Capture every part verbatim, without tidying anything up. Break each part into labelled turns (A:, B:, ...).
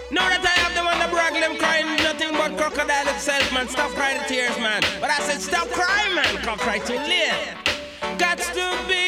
A: Now that I have them on the brag, them crying nothing but crocodile itself, man. Stop crying the tears, man. But I said, stop crying, man. Can't cry too late. Got to be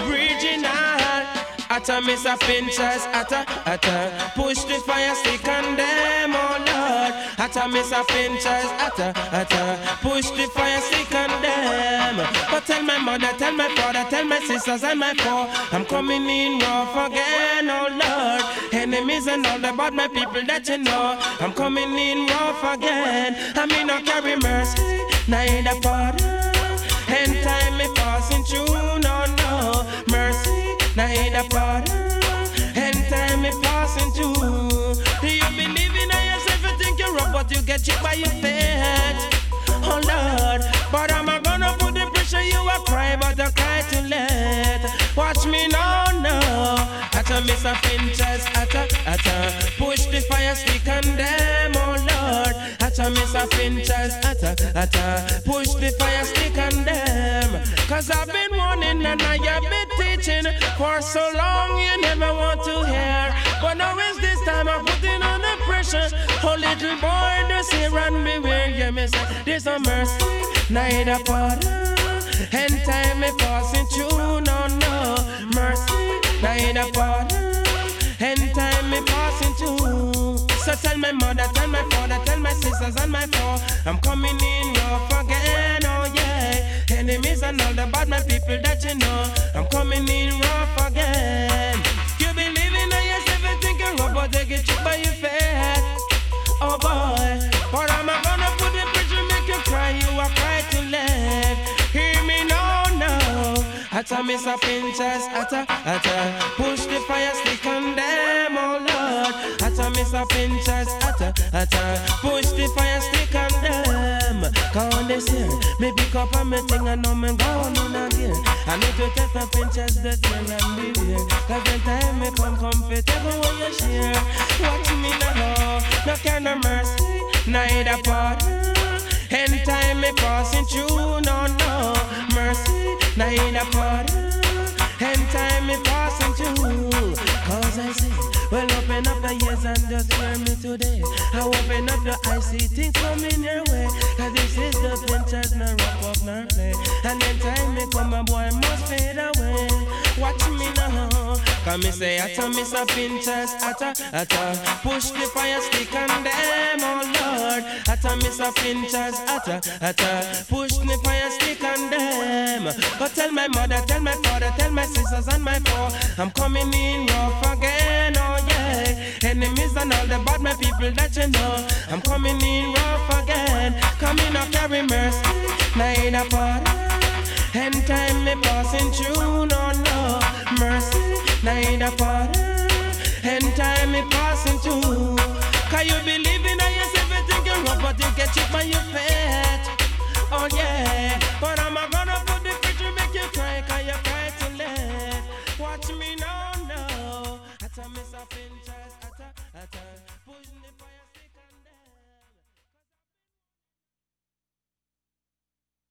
A: original. Atta miss a pinchers, atta, atta. Push the fire stick on them, oh Lord. Atta miss a pinchers, atta, atta. Push the fire stick on them. But tell my mother, tell my father, tell my sisters and my four, I'm coming in rough again, oh Lord. Enemies and all about my people that you know, I'm coming in rough again. I mean no carry mercy, neither pardon. End time me passing through, no, no mercy. Now ain't a pardon. End time me passing through. Do you believe in yourself? You think you're rough, but you get checked by your fate. Oh Lord, but am I gonna put the pressure? You a cry, but I cry too late. Watch me now, no. Atta miss a pinchers, atta, atta. Push the fire stick on them, oh Lord. Atta miss a pinchers, atta, atta. Push the fire stick on them. Cause I've been warning and I have been teaching for so long you never want to hear. But now is this time I'm putting on the pressure. Oh little boy, just here and beware. Yeah, me say, there's no mercy, neither pardon. End time me passing through, no, no mercy, neither pardon. End time me passing through. So tell my mother, tell my father, tell my sisters and my four, I'm coming in rough again, oh yeah. Enemies and all the bad my people that you know, I'm coming in rough again. You believe in yourself and think you're rough, but they get you by your fate. Oh boy, but am I gonna put the pressure, make you cry, you are cry to live. Hear me now, no. Atta miss a pinchers, atta, atta. Push the fire stick on them, oh Lord. Atta miss a pinchers, atta, atta. Push the fire stick on them. Cause this here, me pick up on me thing and now me gone in again. I need to take my pinchers this year and be here. Cause when time me come comfortable when you share. Watch me now, no kind of mercy, neither pardon. End time me passing through, no, no mercy, neither pardon. End time me passing through. Cause I say, well open up the ears and just hear me today. I open up the eyes, see things coming your way. Cause this is the pinchers, no wrap up, no play. And then time me come, a boy must fade away. Watch me now. Cause me say, atta miss a pinchers, atta, atta. Push the fire stick on them, oh Lord. Atta miss a pinchers, atta, atta. Push the fire stick on them. But tell my mother, tell my father, tell my sisters and my four, I'm coming in rough again, oh yeah. Enemies and all the bad my people that you know, I'm coming in rough again. Coming up carry mercy, neither pardon. End time me passing through, no, no mercy, neither pardon. End time me passing through. Cause you believe in yourself and think you're rough, but you get checked by your fate. Oh yeah, but am I gonna put the picture make you cry? Cause you cry to live. Watch me now, no. Atta miss a pinchers, atta, atta. Pushing the fire.